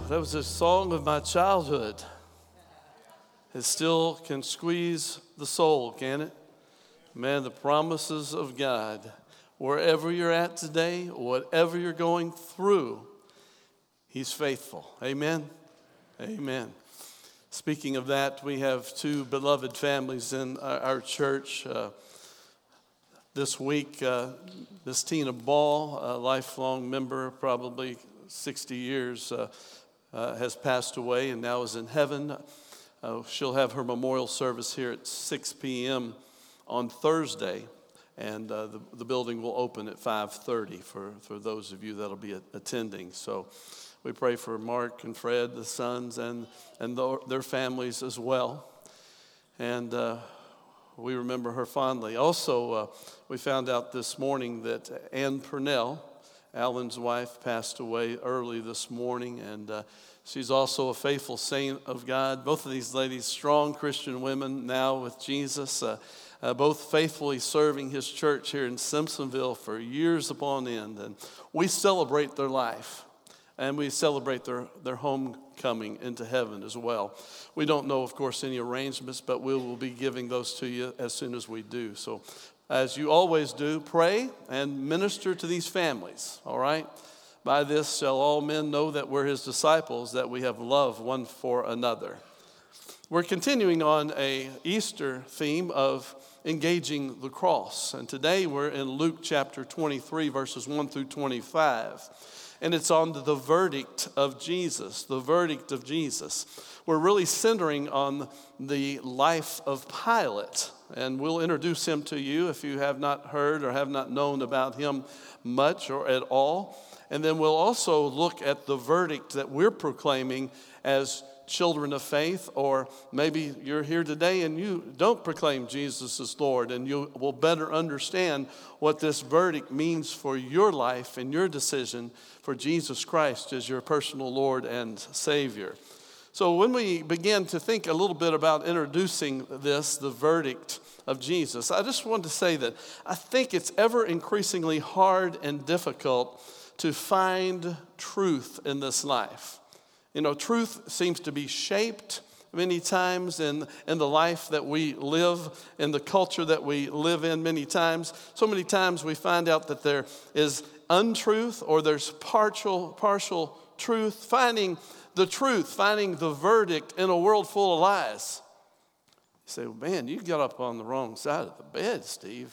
That was a song of my childhood. It still can squeeze the soul, can it? Man, the promises of God, wherever you're at today, whatever you're going through, He's faithful. Amen? Amen. Speaking of that, we have two beloved families in our church. This week, Miss Tina Ball, a lifelong member, probably 60 years, has passed away and now is in heaven. She'll have her memorial service here at 6 p.m. on Thursday, and the building will open at 5:30 for those of you that'll be attending. So we pray for Mark and Fred, the sons, and their families as well. And we remember her fondly. Also, we found out this morning that Ann Purnell, Alan's wife, passed away early this morning, and she's also a faithful saint of God. Both of these ladies, strong Christian women now with Jesus, both faithfully serving His church here in Simpsonville for years upon end. And we celebrate their life, and we celebrate their homecoming into heaven as well. We don't know, of course, any arrangements, but we will be giving those to you as soon as we do. So as you always do, pray and minister to these families, all right? By this shall all men know that we're His disciples, that we have love one for another. We're continuing on a Easter theme of engaging the cross. And today we're in Luke chapter 23, verses 1 through 25. And it's on the verdict of Jesus, the verdict of Jesus. We're really centering on the life of Pilate. And we'll introduce him to you if you have not heard or have not known about him much or at all. And then we'll also look at the verdict that we're proclaiming as children of faith, or maybe you're here today and you don't proclaim Jesus as Lord, and you will better understand what this verdict means for your life and your decision for Jesus Christ as your personal Lord and Savior. So when we begin to think a little bit about introducing this, the verdict of Jesus, I just want to say that I think it's ever increasingly hard and difficult to find truth in this life. You know, truth seems to be shaped many times in the life that we live, in the culture that we live in many times. So many times we find out that there is untruth or there's partial truth. Finding the truth, finding the verdict in a world full of lies. You say, well, man, you got up on the wrong side of the bed, Steve.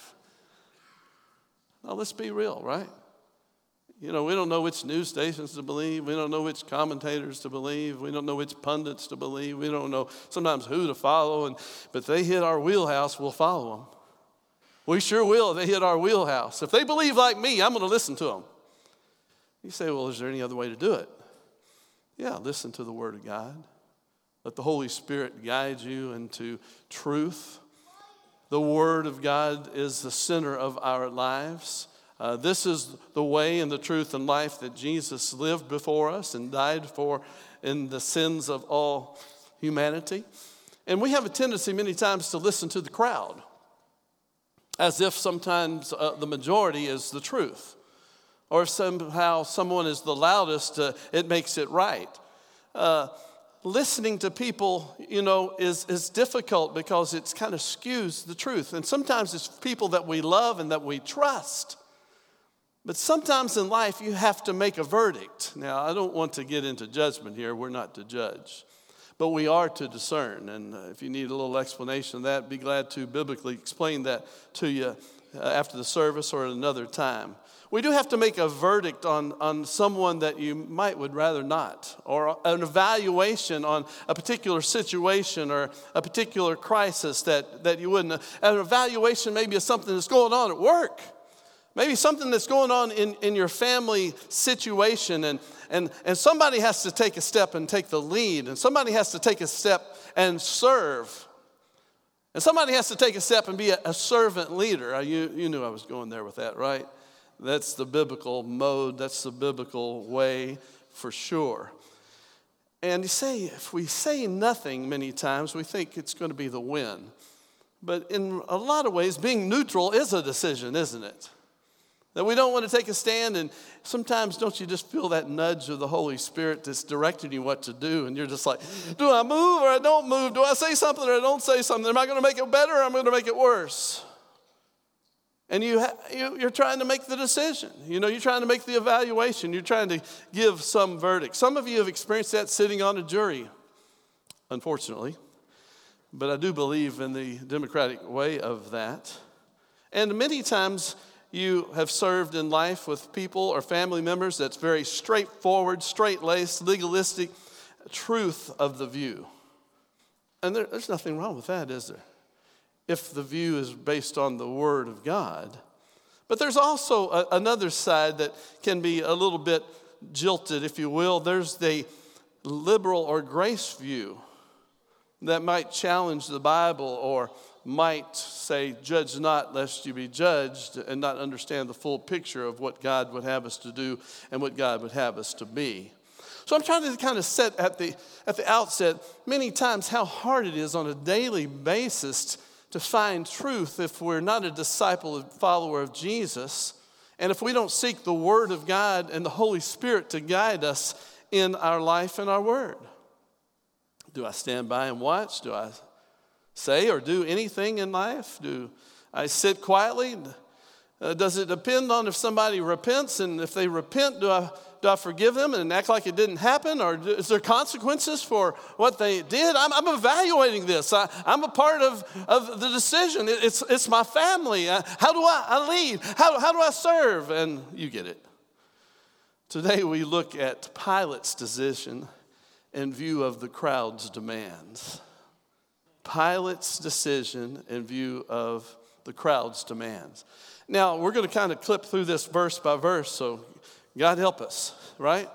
Now, let's be real, right? You know, we don't know which news stations to believe. We don't know which commentators to believe. We don't know which pundits to believe. We don't know sometimes who to follow. But if they hit our wheelhouse, we'll follow them. We sure will if they hit our wheelhouse. If they believe like me, I'm going to listen to them. You say, well, is there any other way to do it? Yeah, listen to the Word of God. Let the Holy Spirit guide you into truth. The Word of God is the center of our lives. This is the way and the truth and life that Jesus lived before us and died for in the sins of all humanity. And we have a tendency many times to listen to the crowd as if sometimes the majority is the truth. Or if somehow someone is the loudest, it makes it right. Listening to people, you know, is difficult because it's kind of skews the truth. And sometimes it's people that we love and that we trust. But sometimes in life you have to make a verdict. Now, I don't want to get into judgment here. We're not to judge. But we are to discern. And if you need a little explanation of that, be glad to biblically explain that to you after the service or at another time. We do have to make a verdict on someone that you would rather not, or an evaluation on a particular situation or a particular crisis that you wouldn't. An evaluation maybe of something that's going on at work. Maybe something that's going on in your family situation, and somebody has to take a step and take the lead, and somebody has to take a step and serve. And somebody has to take a step and be a servant leader. You knew I was going there with that, right? That's the biblical mode. That's the biblical way for sure. And you say, if we say nothing many times, we think it's going to be the win. But in a lot of ways, being neutral is a decision, isn't it? That we don't want to take a stand, and sometimes don't you just feel that nudge of the Holy Spirit that's directing you what to do, and you're just like, do I move or I don't move? Do I say something or I don't say something? Am I going to make it better or am I going to make it worse? And you're trying to make the decision. You're trying to make the evaluation. You're trying to give some verdict. Some of you have experienced that sitting on a jury, unfortunately. But I do believe in the democratic way of that. And many times you have served in life with people or family members that's very straightforward, straight-laced, legalistic truth of the view. And there's nothing wrong with that, is there? If the view is based on the Word of God. But there's also another side that can be a little bit jilted, if you will. There's the liberal or grace view that might challenge the Bible or might say, judge not lest you be judged, and not understand the full picture of what God would have us to do and what God would have us to be. So I'm trying to kind of set at the outset many times how hard it is on a daily basis to find truth if we're not a disciple and follower of Jesus, and if we don't seek the Word of God and the Holy Spirit to guide us in our life and our word. Do I stand by and watch? Do I say or do anything in life? Do I sit quietly? Does it depend on if somebody repents? And if they repent, do I forgive them and act like it didn't happen? Or is there consequences for what they did? I'm evaluating this. I'm a part of the decision. It's my family. How do I lead? How do I serve? And you get it. Today we look at Pilate's decision in view of the crowd's demands. Pilate's decision in view of the crowd's demands. Now, we're going to kind of clip through this verse by verse, so God help us, right?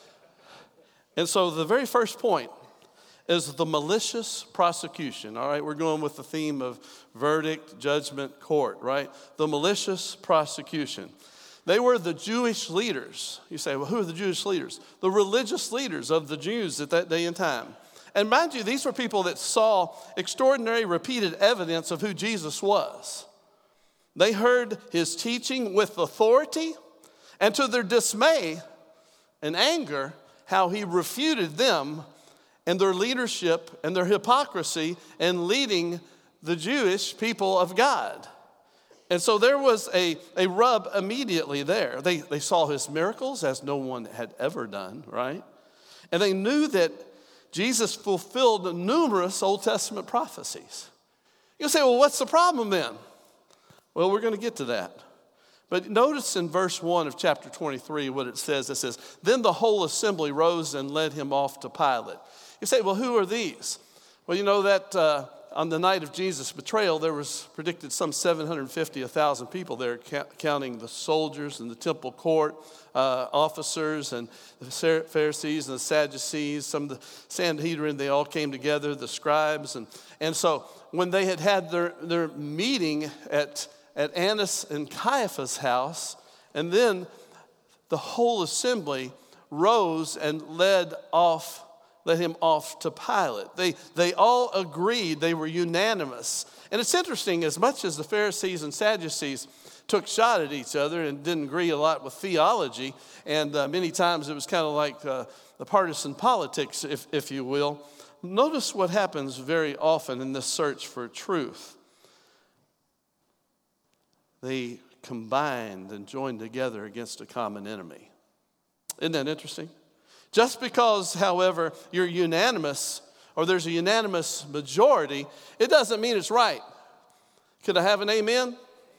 And so the very first point is the malicious prosecution, all right? We're going with the theme of verdict, judgment, court, right? The malicious prosecution. They were the Jewish leaders. You say, well, who are the Jewish leaders? The religious leaders of the Jews at that day and time. And mind you, these were people that saw extraordinary repeated evidence of who Jesus was. They heard his teaching with authority, and to their dismay and anger, how he refuted them and their leadership and their hypocrisy in leading the Jewish people of God. And so there was a rub immediately there. They saw his miracles as no one had ever done, right? And they knew that Jesus fulfilled numerous Old Testament prophecies. You'll say, well, what's the problem then? Well, we're going to get to that. But notice in verse 1 of chapter 23 what it says. It says, then the whole assembly rose and led him off to Pilate. You say, well, who are these? Well, you know that on the night of Jesus' betrayal, there was predicted some 750, 1,000 people there, counting the soldiers and the temple court officers and the Pharisees and the Sadducees, some of the Sanhedrin. They all came together, the scribes. And so when they had their meeting at Annas and Caiaphas' house, and then the whole assembly rose and led him off to Pilate. They all agreed, they were unanimous. And it's interesting, as much as the Pharisees and Sadducees took shot at each other and didn't agree a lot with theology, and many times it was kind of like the partisan politics, if you will. Notice what happens very often in this search for truth. They combined and joined together against a common enemy. Isn't that interesting? Just because, however, you're unanimous or there's a unanimous majority, it doesn't mean it's right. Could I have an amen?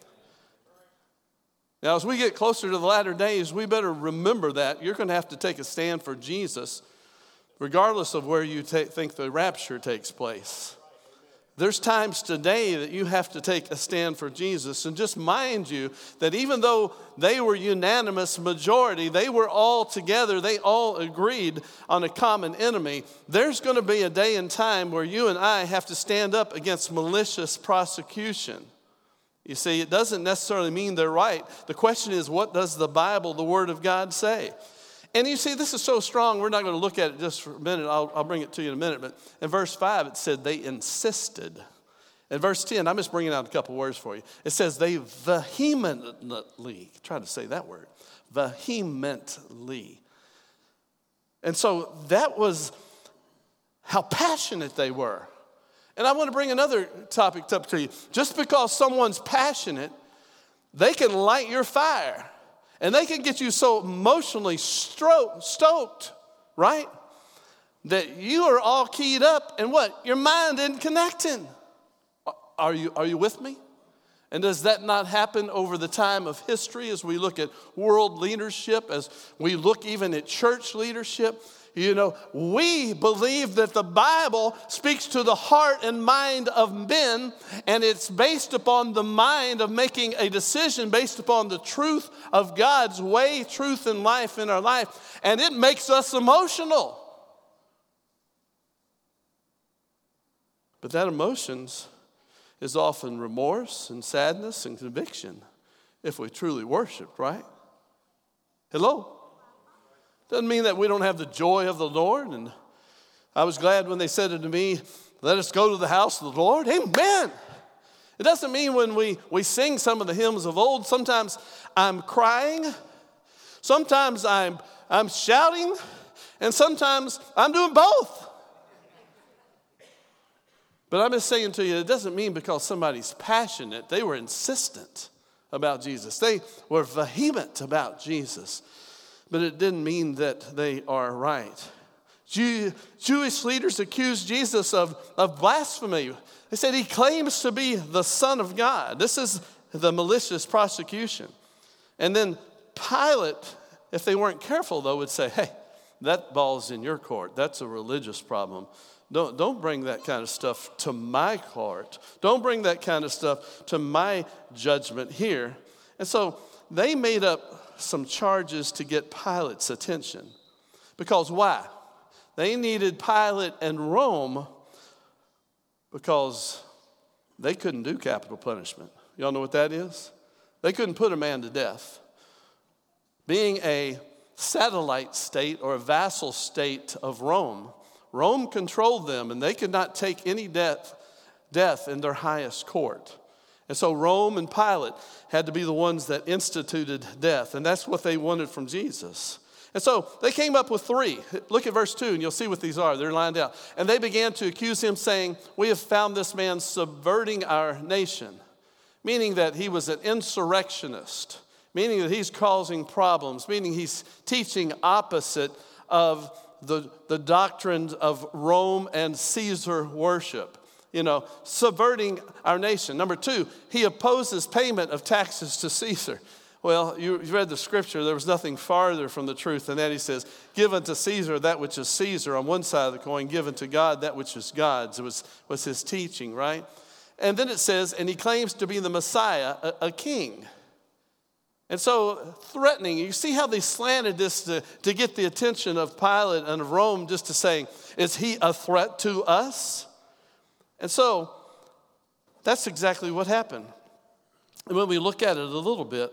Now, as we get closer to the latter days, we better remember that. You're going to have to take a stand for Jesus, regardless of where you think the rapture takes place. There's times today that you have to take a stand for Jesus. And just mind you that even though they were unanimous majority, they were all together, they all agreed on a common enemy. There's going to be a day and time where you and I have to stand up against malicious prosecution. You see, it doesn't necessarily mean they're right. The question is, what does the Bible, the Word of God, say? And you see, this is so strong, we're not going to look at it just for a minute. I'll bring it to you in a minute. But in verse 5, it said they insisted. In verse 10, I'm just bringing out a couple words for you. It says they vehemently, try to say that word, vehemently. And so that was how passionate they were. And I want to bring another topic up to you. Just because someone's passionate, they can light your fire. And they can get you so emotionally stoked, right? That you are all keyed up and what? Your mind isn't connecting. Are you with me? And does that not happen over the time of history as we look at world leadership, as we look even at church leadership? You know, we believe that the Bible speaks to the heart and mind of men, and it's based upon the mind of making a decision based upon the truth of God's way, truth, and life in our life. And it makes us emotional. But that emotions is often remorse and sadness and conviction if we truly worship, right? Hello? Doesn't mean that we don't have the joy of the Lord. And I was glad when they said it to me, let us go to the house of the Lord. Amen. It doesn't mean when we sing some of the hymns of old, sometimes I'm crying, sometimes I'm shouting, and sometimes I'm doing both. But I'm just saying to you, it doesn't mean because somebody's passionate, they were insistent about Jesus. They were vehement about Jesus. But it didn't mean that they are right. Jewish leaders accused Jesus of blasphemy. They said he claims to be the Son of God. This is the malicious prosecution. And then Pilate, if they weren't careful, though, would say, hey, that ball's in your court. That's a religious problem. Don't bring that kind of stuff to my court. Don't bring that kind of stuff to my judgment here. And so they made up some charges to get Pilate's attention. Because why? They needed Pilate and Rome because they couldn't do capital punishment. Y'all know what that is? They couldn't put a man to death. Being a satellite state or a vassal state of Rome, Rome controlled them and they could not take any death in their highest court. And so Rome and Pilate had to be the ones that instituted death. And that's what they wanted from Jesus. And so they came up with 3. Look at verse 2 and you'll see what these are. They're lined out. And they began to accuse him saying, we have found this man subverting our nation. Meaning that he was an insurrectionist. Meaning that he's causing problems. Meaning he's teaching opposite of the doctrines of Rome and Caesar worship. You know, subverting our nation. Number 2, he opposes payment of taxes to Caesar. Well, you read the scripture. There was nothing farther from the truth than that. He says, give unto Caesar that which is Caesar on one side of the coin, give unto God that which is God's. It was his teaching, right? And then it says, and he claims to be the Messiah, a king. And so threatening, you see how they slanted this to get the attention of Pilate and of Rome just to say, is he a threat to us? And so that's exactly what happened. And when we look at it a little bit,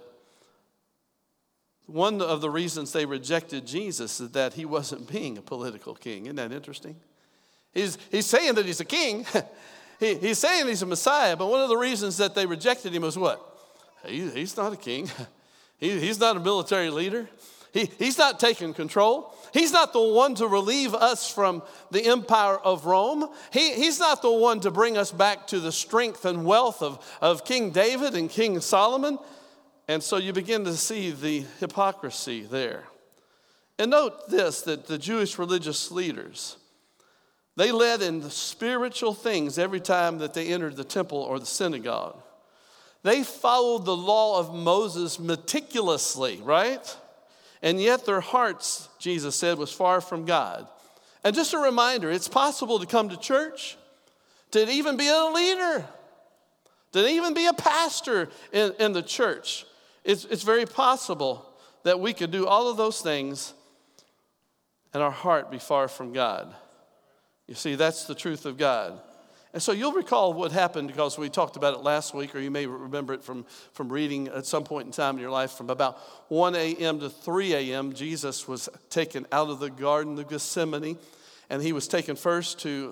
one of the reasons they rejected Jesus is that he wasn't being a political king. Isn't that interesting? He's saying that he's a king. He's saying he's a Messiah, but one of the reasons that they rejected him was what? He's not a king. He's not a military leader. He's not taking control. He's not the one to relieve us from the empire of Rome. He's not the one to bring us back to the strength and wealth of King David and King Solomon. And so you begin to see the hypocrisy there. And note this, that the Jewish religious leaders, they led in the spiritual things every time that they entered the temple or the synagogue. They followed the law of Moses meticulously, right? And yet their hearts, Jesus said, was far from God. And just a reminder, it's possible to come to church, to even be a leader, to even be a pastor in the church. It's very possible that we could do all of those things and our heart be far from God. You see, that's the truth of God. And so you'll recall what happened because we talked about it last week, or you may remember it from reading at some point in time in your life. From about 1 a.m. to 3 a.m., Jesus was taken out of the Garden of Gethsemane, and he was taken first to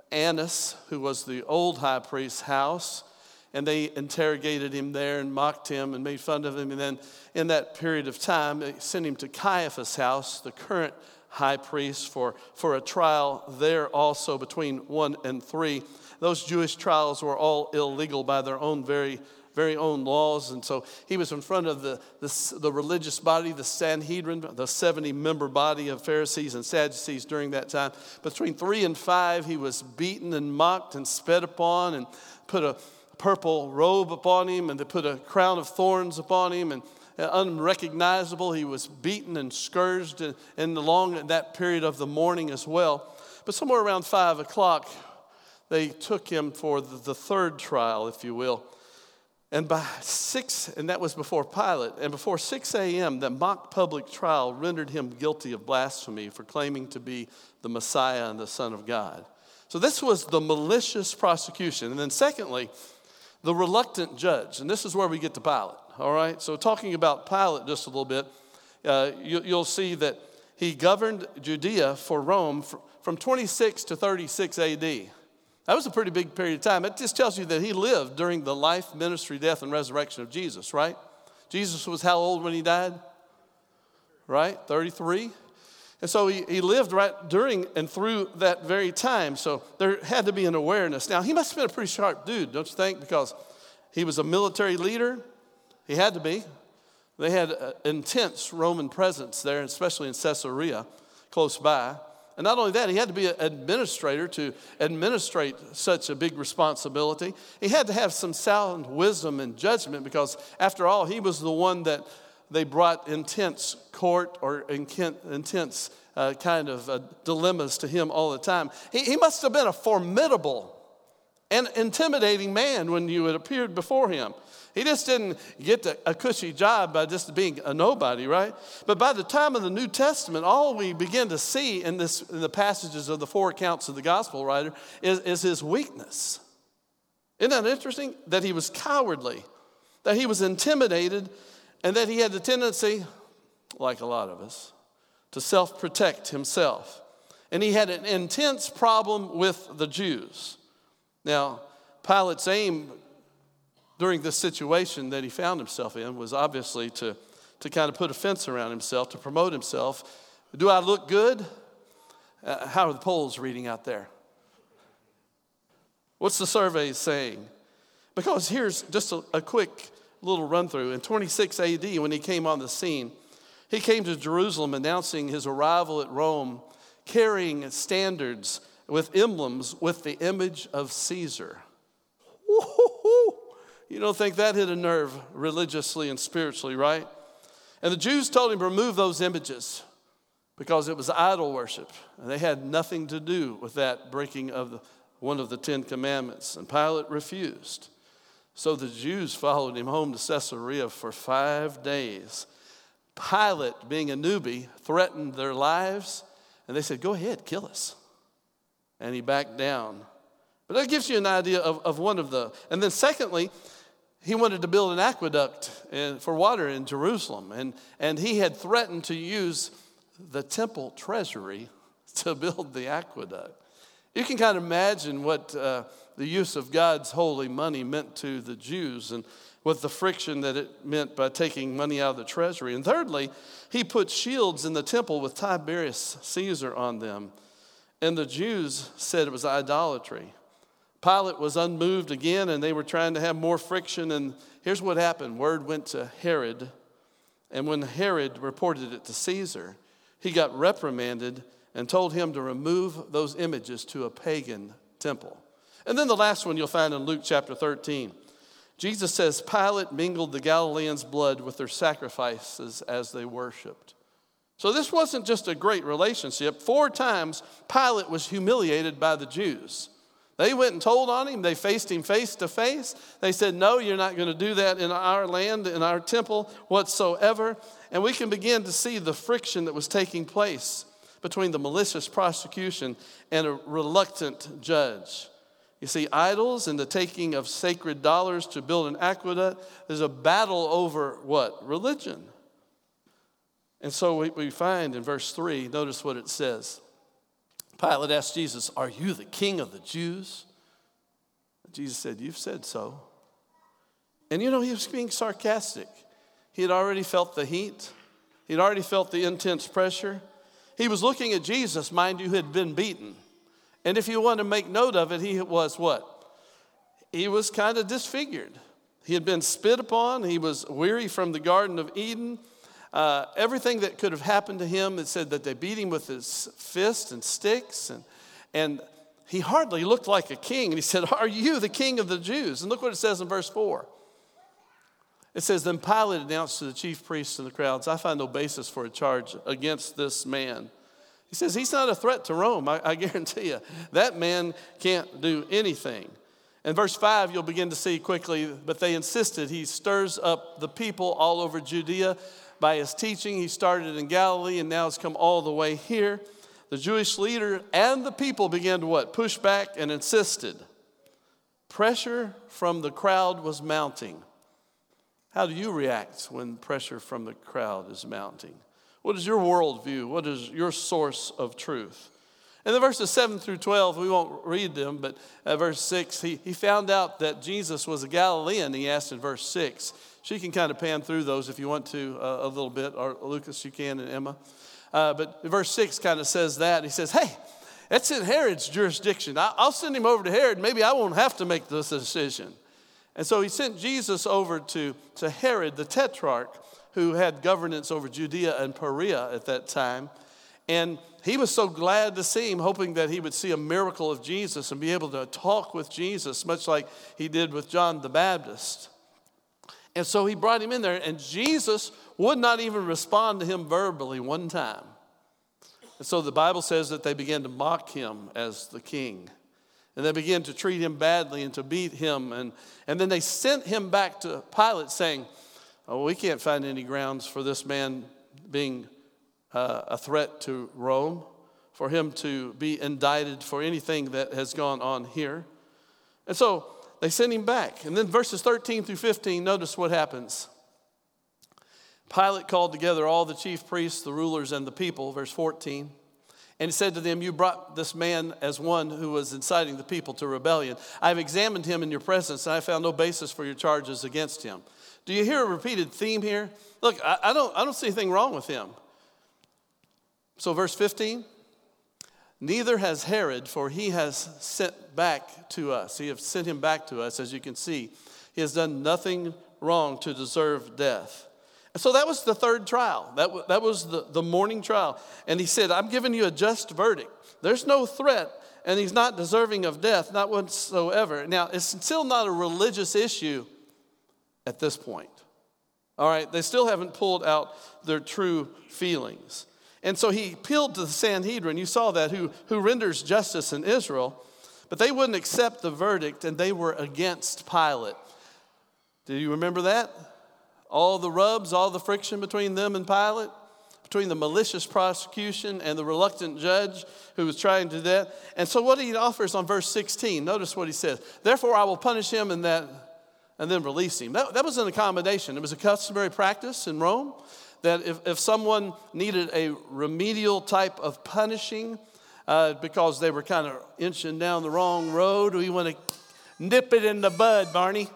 Annas, who was the old high priest's house, and they interrogated him there and mocked him and made fun of him. And then in that period of time, they sent him to Caiaphas' house, the current high priest, for a trial there also between 1 and 3. Those Jewish trials were all illegal by their own very own laws. And so he was in front of the religious body, the Sanhedrin, the 70-member body of Pharisees and Sadducees during that time. Between 3 and 5, he was beaten and mocked and spit upon and put a purple robe upon him, and they put a crown of thorns upon him, and unrecognizable. He was beaten and scourged in that period of the morning as well. But somewhere around 5 o'clock, they took him for the third trial, if you will. And by 6, and that was before Pilate, and before 6 a.m., the mock public trial rendered him guilty of blasphemy for claiming to be the Messiah and the Son of God. So this was the malicious prosecution. And then secondly, the reluctant judge. And this is where we get to Pilate, all right? So talking about Pilate just a little bit, you'll see that he governed Judea for Rome from 26 to 36 A.D. That was a pretty big period of time. It just tells you that he lived during the life, ministry, death, and resurrection of Jesus, right? Jesus was how old when he died? Right? 33. And so he lived right during and through that very time. So there had to be an awareness. Now, he must have been a pretty sharp dude, don't you think? Because he was a military leader. He had to be. They had an intense Roman presence there, especially in Caesarea, close by. And not only that, he had to be an administrator to administrate such a big responsibility. He had to have some sound wisdom and judgment because, after all, he was the one that they brought intense court or intense kind of dilemmas to him all the time. He must have been a formidable and intimidating man when you had appeared before him. He just didn't get a cushy job by just being a nobody, right? But by the time of the New Testament, all we begin to see in the passages of the 4 accounts of the gospel writer is his weakness. Isn't that interesting? That he was cowardly, that he was intimidated, and that he had the tendency, like a lot of us, to self-protect himself. And he had an intense problem with the Jews. Now, Pilate's aim during this situation that he found himself in was obviously to kind of put a fence around himself, to promote himself. Do I look good? How are the polls reading out there? What's the survey saying? Because here's just a quick little run through. In 26 AD, when he came on the scene, he came to Jerusalem announcing his arrival at Rome, carrying standards with emblems with the image of Caesar. Woo-hoo-hoo. You don't think that hit a nerve religiously and spiritually, right? And the Jews told him to remove those images because it was idol worship. And they had nothing to do with that breaking of one of the 10 commandments. And Pilate refused. So the Jews followed him home to Caesarea for 5 days. Pilate, being a newbie, threatened their lives. And they said, go ahead, kill us. And he backed down. But that gives you an idea of one of the... And then secondly, he wanted to build an aqueduct for water in Jerusalem. And he had threatened to use the temple treasury to build the aqueduct. You can kind of imagine what the use of God's holy money meant to the Jews and what the friction that it meant by taking money out of the treasury. And thirdly, he put shields in the temple with Tiberius Caesar on them. And the Jews said it was idolatry. Pilate was unmoved again, and they were trying to have more friction. And here's what happened. Word went to Herod. And when Herod reported it to Caesar, he got reprimanded and told him to remove those images to a pagan temple. And then the last one you'll find in Luke chapter 13. Jesus says, Pilate mingled the Galileans' blood with their sacrifices as they worshiped. So this wasn't just a great relationship. 4 times Pilate was humiliated by the Jews. They went and told on him. They faced him face to face. They said, no, you're not going to do that in our land, in our temple whatsoever. And we can begin to see the friction that was taking place between the malicious prosecution and a reluctant judge. You see, idols and the taking of sacred dollars to build an aqueduct, there's a battle over what? Religion. And so we find in verse 3, notice what it says. Pilate asked Jesus, "Are you the king of the Jews?" Jesus said, "You've said so." And he was being sarcastic. He had already felt the heat. He'd already felt the intense pressure. He was looking at Jesus, mind you, who had been beaten. And if you want to make note of it, he was what? He was kind of disfigured. He had been spit upon. He was weary from the Garden of Eden. Everything that could have happened to him, it said that they beat him with his fists and sticks. And he hardly looked like a king. And he said, "Are you the king of the Jews?" And look what it says in verse 4. It says, "Then Pilate announced to the chief priests and the crowds, 'I find no basis for a charge against this man.'" He says, "He's not a threat to Rome. I guarantee you. That man can't do anything." In verse 5, you'll begin to see quickly, but they insisted. He stirs up the people all over Judea by his teaching. He started in Galilee and now has come all the way here. The Jewish leader and the people began to what? Push back and insisted. Pressure from the crowd was mounting. How do you react when pressure from the crowd is mounting? What is your worldview? What is your source of truth? In the verses 7 through 12, we won't read them, but verse 6, he found out that Jesus was a Galilean, he asked in verse 6. She can kind of pan through those if you want to a little bit, or Lucas, you can, and Emma. But verse 6 kind of says that. He says, "Hey, that's in Herod's jurisdiction. I'll send him over to Herod. Maybe I won't have to make this decision." And so he sent Jesus over to Herod, the tetrarch, who had governance over Judea and Perea at that time. And he was so glad to see him, hoping that he would see a miracle of Jesus and be able to talk with Jesus, much like he did with John the Baptist. And so he brought him in there, and Jesus would not even respond to him verbally one time. And so the Bible says that they began to mock him as the king. And they began to treat him badly and to beat him. And then they sent him back to Pilate saying, "Oh, we can't find any grounds for this man being a threat to Rome, for him to be indicted for anything that has gone on here." And so they sent him back. And then verses 13 through 15, notice what happens. Pilate called together all the chief priests, the rulers, and the people, verse 14. And he said to them, "You brought this man as one who was inciting the people to rebellion. I have examined him in your presence, and I found no basis for your charges against him." Do you hear a repeated theme here? Look, I don't see anything wrong with him. So verse 15, "Neither has Herod, for he has sent back to us." He has sent him back to us, as you can see. "He has done nothing wrong to deserve death." And so that was the third trial. That was the morning trial. And he said, "I'm giving you a just verdict. There's no threat, and he's not deserving of death, not whatsoever." Now, it's still not a religious issue at this point. All right, they still haven't pulled out their true feelings. And so he appealed to the Sanhedrin, you saw that, who renders justice in Israel. But they wouldn't accept the verdict, and they were against Pilate. Do you remember that? All the rubs, all the friction between them and Pilate, between the malicious prosecution and the reluctant judge who was trying to do that. And so what he offers on verse 16, notice what he says. "Therefore I will punish him and then release him." That was an accommodation. It was a customary practice in Rome that if someone needed a remedial type of punishing because they were kind of inching down the wrong road, we want to nip it in the bud, Barney.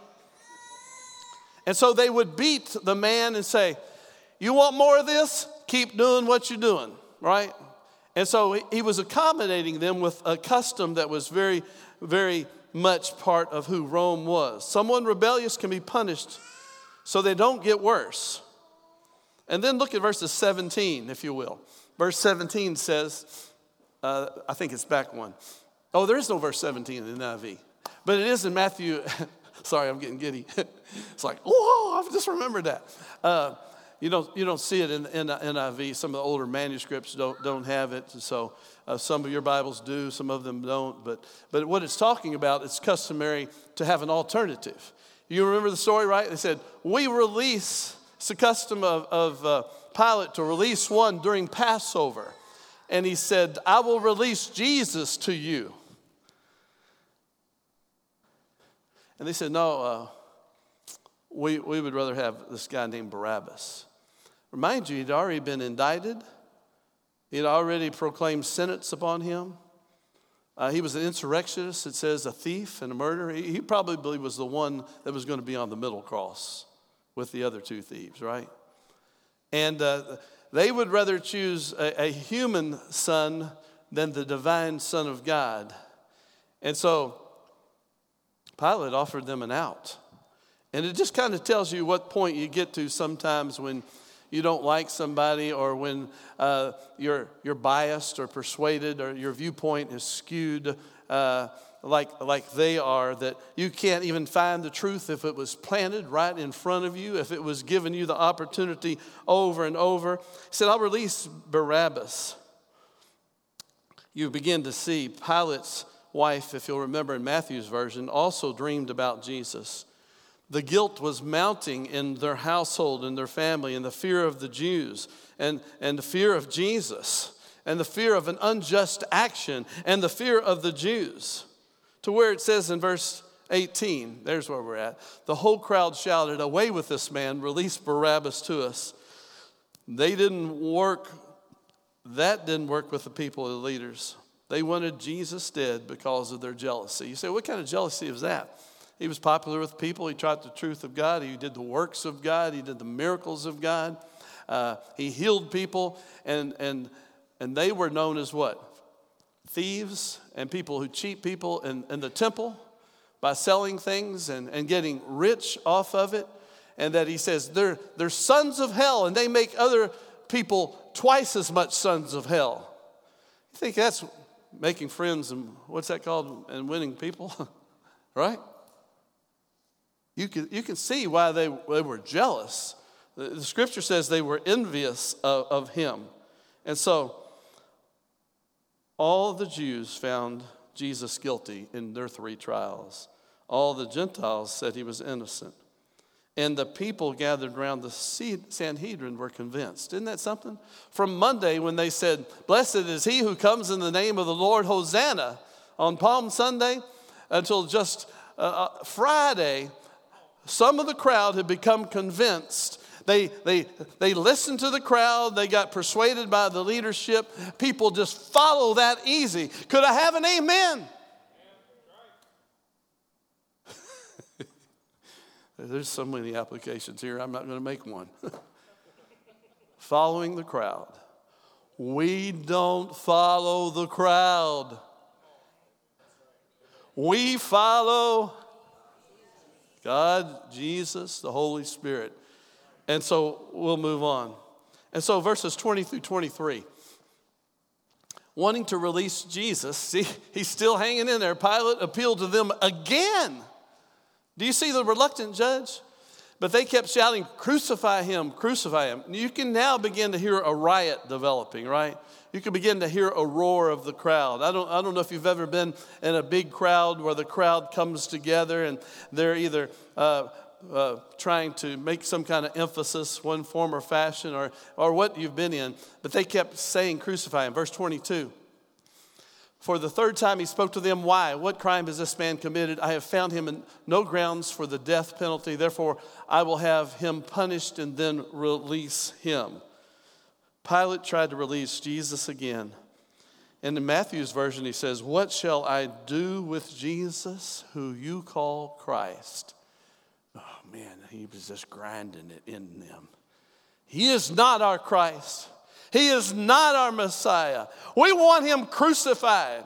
And so they would beat the man and say, "You want more of this? Keep doing what you're doing," right? And so he was accommodating them with a custom that was very, very much part of who Rome was. Someone rebellious can be punished so they don't get worse. And then look at verses 17, if you will. Verse 17 says, I think it's back one. Oh, there is no verse 17 in the NIV. But it is in Matthew. Sorry, I'm getting giddy. It's like, oh, I've just remembered that. You don't see it in NIV. Some of the older manuscripts don't have it. So some of your Bibles do, some of them don't. But what it's talking about, it's customary to have an alternative. You remember the story, right? They said, it's the custom of Pilate to release one during Passover. And he said, "I will release Jesus to you." And they said, "No, we would rather have this guy named Barabbas." Remind you, he'd already been indicted. He'd already proclaimed sentence upon him. He was an insurrectionist, it says, a thief and a murderer. He probably was the one that was going to be on the middle cross with the other two thieves, right? And they would rather choose a human son than the divine Son of God. And so Pilate offered them an out. And it just kind of tells you what point you get to sometimes when you don't like somebody, or when you're biased or persuaded, or your viewpoint is skewed like they are, that you can't even find the truth if it was planted right in front of you, if it was given you the opportunity over and over. He said, I'll release Barabbas. You begin to see Pilate's wife, if you'll remember in Matthew's version, also dreamed about Jesus. The guilt was mounting in their household and their family, and the fear of the Jews, and the fear of Jesus, and the fear of an unjust action, and the fear of the Jews. To where it says in verse 18, there's where we're at. The whole crowd shouted, away with this man, release Barabbas to us. That didn't work with the people, the leaders. They wanted Jesus dead because of their jealousy. You say, what kind of jealousy is that? He was popular with people. He taught the truth of God. He did the works of God. He did the miracles of God. He healed people. And they were known as what? Thieves and people who cheat people in the temple by selling things and getting rich off of it. And that he says they're sons of hell, and they make other people twice as much sons of hell. You think that's making friends and what's that called? And winning people, right? You can see why they were jealous. The scripture says they were envious of him. And so all the Jews found Jesus guilty in their 3 trials. All the Gentiles said he was innocent. And the people gathered around the Sanhedrin were convinced. Isn't that something? From Monday, when they said, blessed is he who comes in the name of the Lord, Hosanna, on Palm Sunday, until just Friday, some of the crowd had become convinced. They listened to the crowd. They got persuaded by the leadership. People just follow that easy. Could I have an amen? There's so many applications here. I'm not going to make one. Following the crowd. We don't follow the crowd. We follow God, Jesus, the Holy Spirit. And so we'll move on. And so verses 20 through 23. Wanting to release Jesus, see, he's still hanging in there. Pilate appealed to them again. Do you see the reluctant judge? But they kept shouting, crucify him, crucify him. You can now begin to hear a riot developing, right? You can begin to hear a roar of the crowd. I don't know if you've ever been in a big crowd where the crowd comes together and they're either trying to make some kind of emphasis, one form or fashion, or what you've been in. But they kept saying crucify him. Verse 22. For the 3rd time he spoke to them, why? What crime has this man committed? I have found him in no grounds for the death penalty. Therefore, I will have him punished and then release him. Pilate tried to release Jesus again. And in Matthew's version, he says, what shall I do with Jesus who you call Christ? Oh, man, he was just grinding it in them. He is not our Christ. He is not our Messiah. We want him crucified.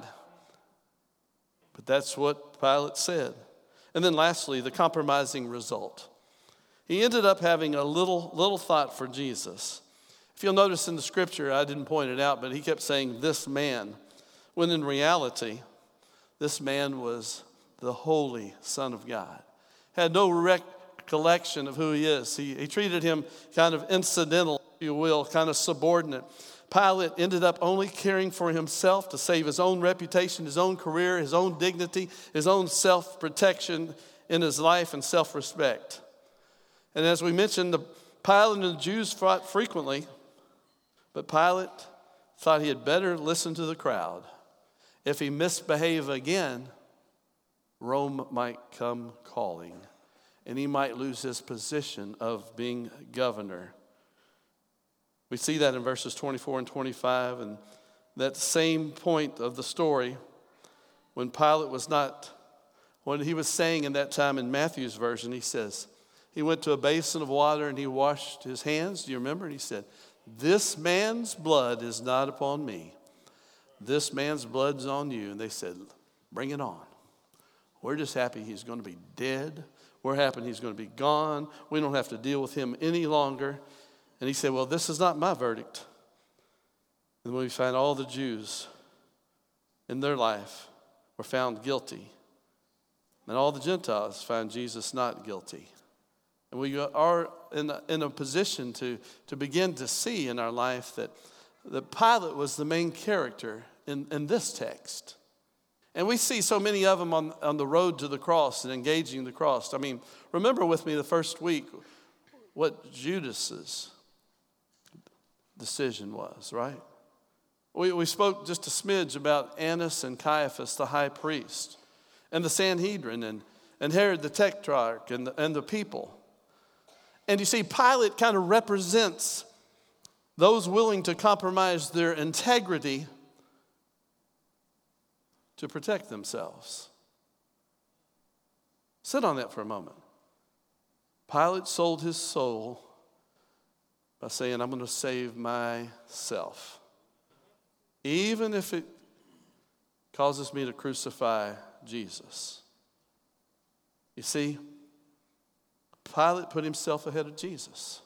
But that's what Pilate said. And then lastly, the compromising result. He ended up having a little thought for Jesus. If you'll notice in the scripture, I didn't point it out, but he kept saying this man, when in reality, this man was the Holy Son of God. Had no recollection of who he is. He treated him kind of incidental, if you will, kind of subordinate. Pilate ended up only caring for himself to save his own reputation, his own career, his own dignity, his own self-protection in his life and self-respect. And as we mentioned, the Pilate and the Jews fought frequently, but Pilate thought he had better listen to the crowd. If he misbehaved again, Rome might come calling, and he might lose his position of being governor. We see that in verses 24 and 25, and that same point of the story, when he was saying in that time in Matthew's version, he says, he went to a basin of water and he washed his hands. Do you remember? And he said, "This man's blood is not upon me. This man's blood's on you." And they said, "Bring it on. We're just happy he's going to be dead. We're happy he's going to be gone. We don't have to deal with him any longer." And he said, "Well, this is not my verdict." And when we find all the Jews in their life were found guilty, and all the Gentiles find Jesus not guilty. And we are in a position to begin to see in our life that Pilate was the main character in this text. And we see so many of them on the road to the cross and engaging the cross. I mean, remember with me the first week what Judas's decision was, right? We spoke just a smidge about Annas and Caiaphas, the high priest, and the Sanhedrin, and Herod the Tetrarch, and the people. And you see, Pilate kind of represents those willing to compromise their integrity to protect themselves. Sit on that for a moment. Pilate sold his soul by saying, "I'm going to save myself, even if it causes me to crucify Jesus." You see, Pilate put himself ahead of Jesus.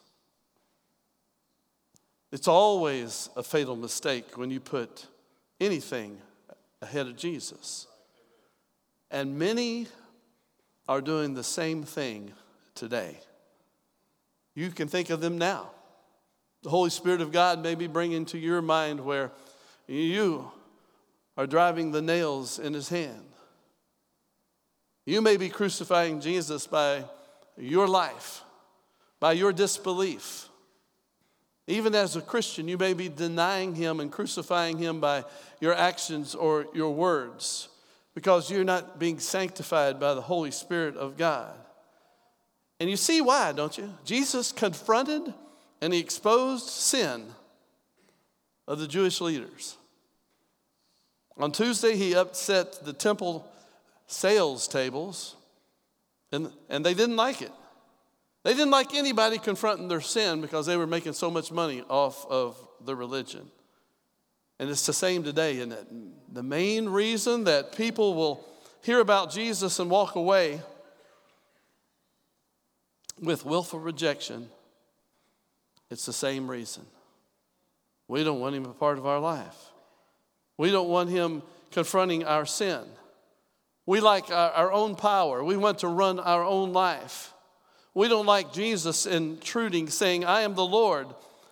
It's always a fatal mistake when you put anything ahead of Jesus. And many are doing the same thing today. You can think of them now. The Holy Spirit of God may be bringing to your mind where you are driving the nails in his hand. You may be crucifying Jesus by your life, by your disbelief. Even as a Christian, you may be denying him and crucifying him by your actions or your words because you're not being sanctified by the Holy Spirit of God. And you see why, don't you? Jesus confronted and he exposed sin of the Jewish leaders. On Tuesday, he upset the temple sales tables, and they didn't like it. They didn't like anybody confronting their sin because they were making so much money off of the religion. And it's the same today, isn't it? The main reason that people will hear about Jesus and walk away with willful rejection, it's the same reason. We don't want him a part of our life. We don't want him confronting our sin. We like our own power. We want to run our own life. We don't like Jesus intruding, saying, "I am the Lord."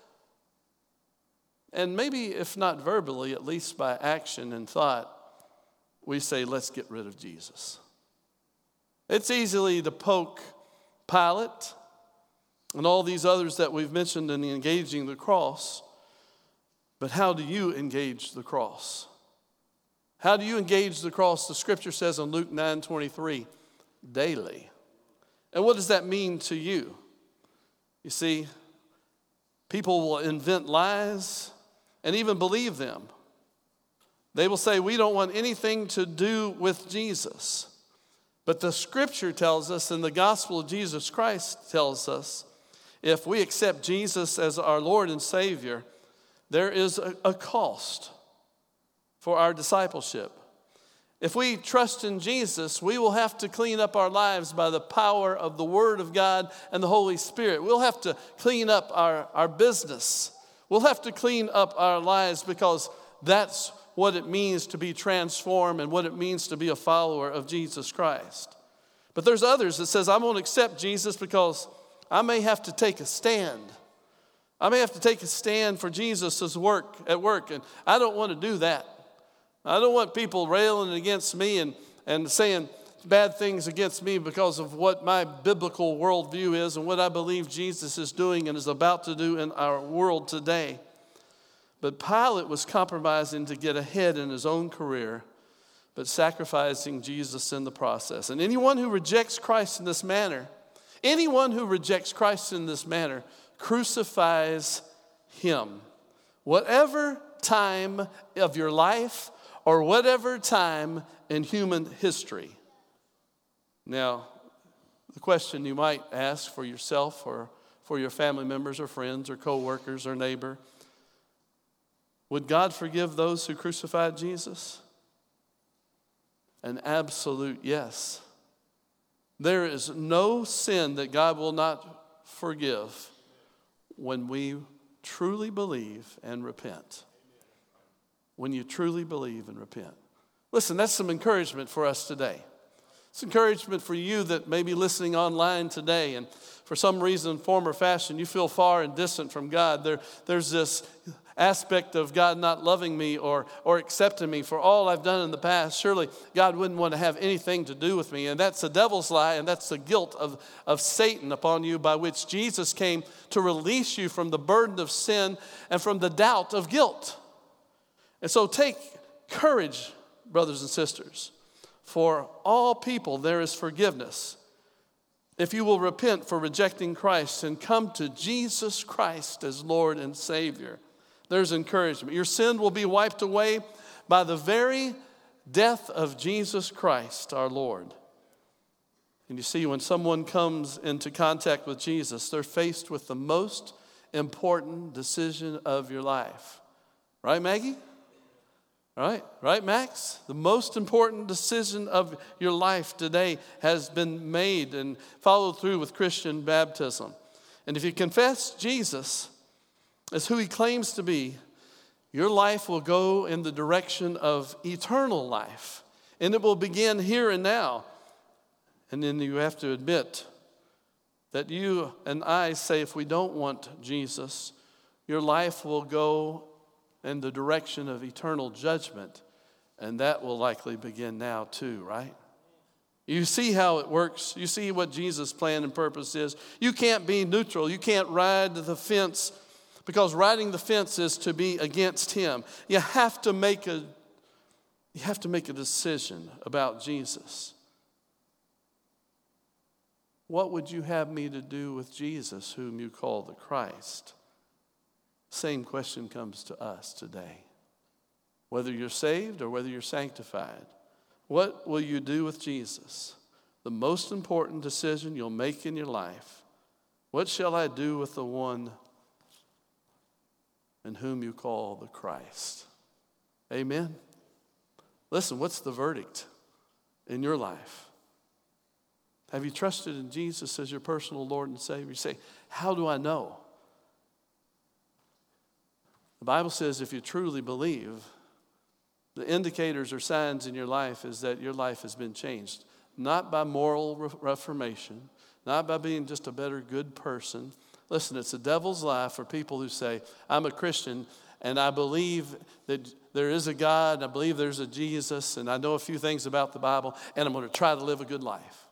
And maybe if not verbally, at least by action and thought, we say, "Let's get rid of Jesus." It's easy to poke Pilate and all these others that we've mentioned in engaging the cross. But how do you engage the cross? How do you engage the cross? The scripture says in Luke 9:23, daily. And what does that mean to you? You see, people will invent lies and even believe them. They will say, "We don't want anything to do with Jesus." But the scripture tells us, and the gospel of Jesus Christ tells us, if we accept Jesus as our Lord and Savior, there is a cost for our discipleship. If we trust in Jesus, we will have to clean up our lives by the power of the Word of God and the Holy Spirit. We'll have to clean up our business. We'll have to clean up our lives because that's what it means to be transformed and what it means to be a follower of Jesus Christ. But there's others that says, "I'm going to accept Jesus because I may have to take a stand. I may have to take a stand for Jesus' work at work, and I don't want to do that. I don't want people railing against me and saying bad things against me because of what my biblical worldview is and what I believe Jesus is doing and is about to do in our world today." But Pilate was compromising to get ahead in his own career, but sacrificing Jesus in the process. And anyone who rejects Christ in this manner, crucifies him. Whatever time of your life or whatever time in human history. Now, the question you might ask for yourself or for your family members or friends or co-workers or neighbor, would God forgive those who crucified Jesus? An absolute yes. There is no sin that God will not forgive when we truly believe and repent. When you truly believe and repent. Listen, that's some encouragement for us today. It's encouragement for you that may be listening online today, and for some reason, form or fashion, you feel far and distant from God. There's this aspect of God not loving me or accepting me for all I've done in the past. Surely God wouldn't want to have anything to do with me. And that's the devil's lie, and that's the guilt of Satan upon you, by which Jesus came to release you from the burden of sin and from the doubt of guilt. And so take courage, brothers and sisters. For all people there is forgiveness. If you will repent for rejecting Christ and come to Jesus Christ as Lord and Savior, there's encouragement. Your sin will be wiped away by the very death of Jesus Christ, our Lord. And you see, when someone comes into contact with Jesus, they're faced with the most important decision of your life. Right, Maggie? Right, Max? The most important decision of your life today has been made and followed through with Christian baptism. And if you confess Jesus as who he claims to be, your life will go in the direction of eternal life. And it will begin here and now. And then you have to admit that you and I say, if we don't want Jesus, your life will go in the direction of eternal judgment. And that will likely begin now too, right? You see how it works. You see what Jesus' plan and purpose is. You can't be neutral. You can't ride the fence, because riding the fence is to be against him. You have to make a decision about Jesus. What would you have me to do with Jesus, whom you call the Christ? Same question comes to us today. Whether you're saved or whether you're sanctified, what will you do with Jesus? The most important decision you'll make in your life. What shall I do with the one in whom you call the Christ? Amen. Listen, what's the verdict in your life? Have you trusted in Jesus as your personal Lord and Savior? You say, how do I know? The Bible says if you truly believe, the indicators or signs in your life is that your life has been changed. Not by moral reformation, not by being just a better, good person. Listen, it's the devil's lie for people who say, I'm a Christian and I believe that there is a God, and I believe there's a Jesus, and I know a few things about the Bible, and I'm going to try to live a good life.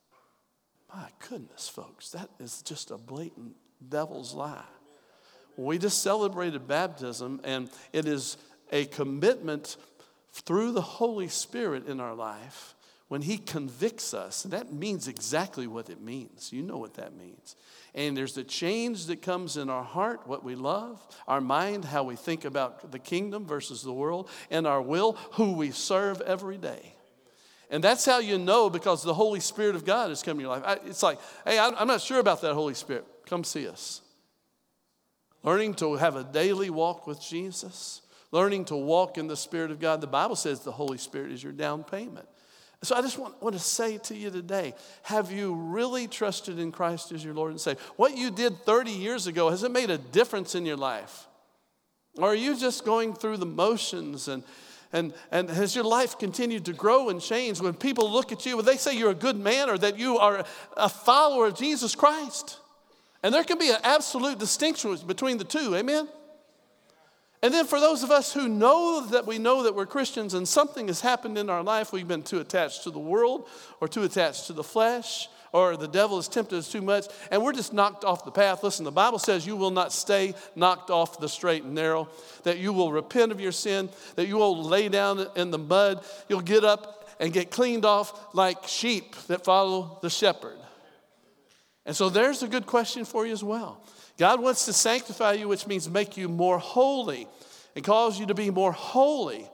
My goodness, folks, that is just a blatant devil's lie. We just celebrated baptism, and it is a commitment through the Holy Spirit in our life when he convicts us. And that means exactly what it means. You know what that means. And there's a change that comes in our heart, what we love, our mind, how we think about the kingdom versus the world, and our will, who we serve every day. And that's how you know, because the Holy Spirit of God has come in your life. It's like, hey, I'm not sure about that Holy Spirit. Come see us. Learning to have a daily walk with Jesus. Learning to walk in the Spirit of God. The Bible says the Holy Spirit is your down payment. So I just want to say to you today, have you really trusted in Christ as your Lord and Savior? What you did 30 years ago, has it made a difference in your life? Or are you just going through the motions and has your life continued to grow and change? When people look at you, will they say you're a good man or that you are a follower of Jesus Christ? And there can be an absolute distinction between the two, amen? And then for those of us who know that we're Christians and something has happened in our life, we've been too attached to the world or too attached to the flesh, or the devil has tempted us too much, and we're just knocked off the path. Listen, the Bible says you will not stay knocked off the straight and narrow, that you will repent of your sin, that you will lay down in the mud, you'll get up and get cleaned off like sheep that follow the shepherd. And so there's a good question for you as well. God wants to sanctify you, which means make you more holy and cause you to be more holy.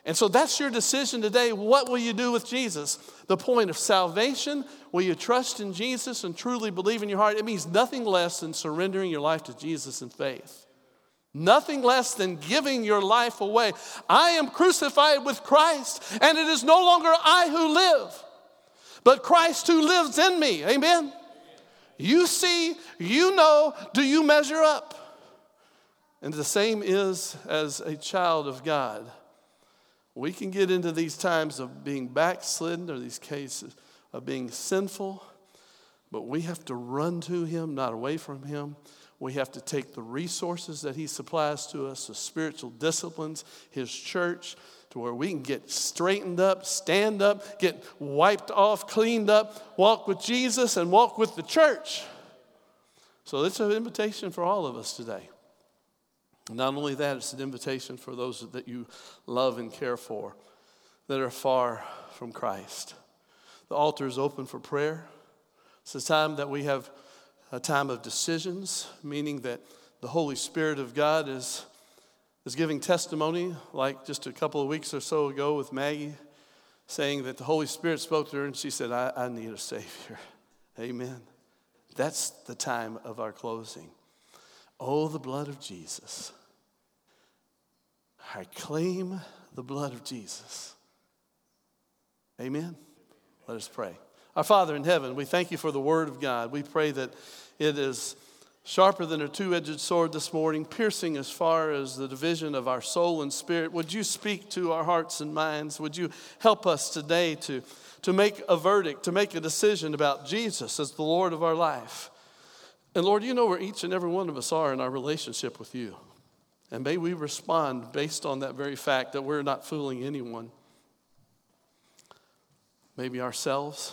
And so that's your decision today. What will you do with Jesus? The point of salvation, will you trust in Jesus and truly believe in your heart? It means nothing less than surrendering your life to Jesus in faith. Nothing less than giving your life away. I am crucified with Christ, and it is no longer I who live, but Christ who lives in me. Amen? You see, you know, do you measure up? And the same is as a child of God. We can get into these times of being backslidden or these cases of being sinful, but we have to run to him, not away from him. We have to take the resources that he supplies to us, the spiritual disciplines, his church, to where we can get straightened up, stand up, get wiped off, cleaned up, walk with Jesus and walk with the church. So it's an invitation for all of us today. Not only that, it's an invitation for those that you love and care for that are far from Christ. The altar is open for prayer. It's a time that we have a time of decisions, meaning that the Holy Spirit of God is giving testimony, like just a couple of weeks or so ago with Maggie, saying that the Holy Spirit spoke to her and she said, I need a Savior. Amen. That's the time of our closing. Oh, the blood of Jesus. I claim the blood of Jesus. Amen. Let us pray. Our Father in heaven, we thank you for the word of God. We pray that it is sharper than a two-edged sword this morning, piercing as far as the division of our soul and spirit. Would you speak to our hearts and minds? Would you help us today to make a verdict, to make a decision about Jesus as the Lord of our life? And Lord, you know where each and every one of us are in our relationship with you. And may we respond based on that very fact that we're not fooling anyone. Maybe ourselves,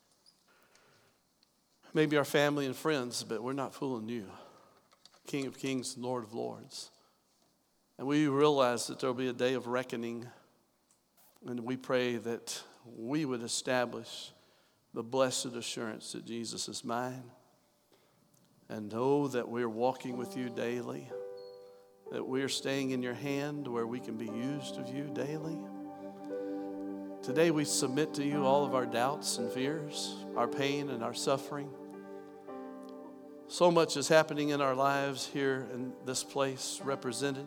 maybe our family and friends, but we're not fooling you, King of Kings and Lord of Lords. And we realize that there will be a day of reckoning, and we pray that we would establish the blessed assurance that Jesus is mine, and know that we're walking with you daily, that we're staying in your hand where we can be used of you daily. Today we submit to you all of our doubts and fears, our pain and our suffering. So much is happening in our lives here in this place represented.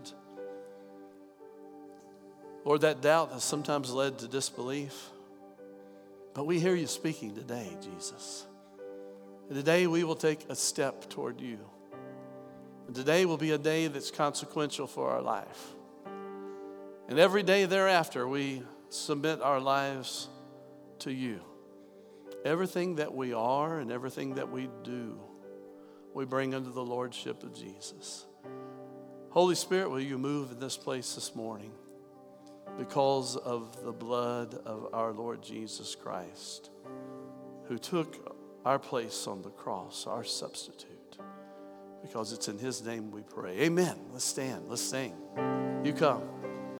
Lord, that doubt has sometimes led to disbelief. But we hear you speaking today, Jesus. And today we will take a step toward you. And today will be a day that's consequential for our life. And every day thereafter, we submit our lives to you. Everything that we are and everything that we do, we bring under the lordship of Jesus. Holy Spirit, will you move in this place this morning because of the blood of our Lord Jesus Christ, who took our place on the cross, our substitute. Because it's in his name we pray. Amen. Let's stand. Let's sing. You come.